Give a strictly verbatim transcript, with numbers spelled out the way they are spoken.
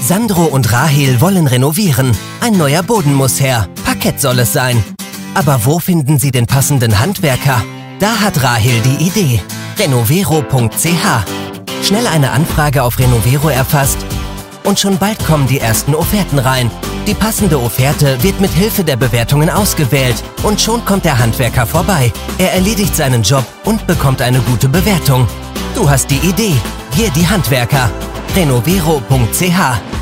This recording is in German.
Sandro und Rahel wollen renovieren. Ein neuer Boden muss her. Parkett soll es sein. Aber wo finden sie den passenden Handwerker? Da hat Rahel die Idee. renovero punkt c h. Schnell eine Anfrage auf Renovero erfasst und schon bald kommen die ersten Offerten rein. Die passende Offerte wird mit Hilfe der Bewertungen ausgewählt und schon kommt der Handwerker vorbei. Er erledigt seinen Job und bekommt eine gute Bewertung. Du hast die Idee. Wir die Handwerker. renovero punkt c h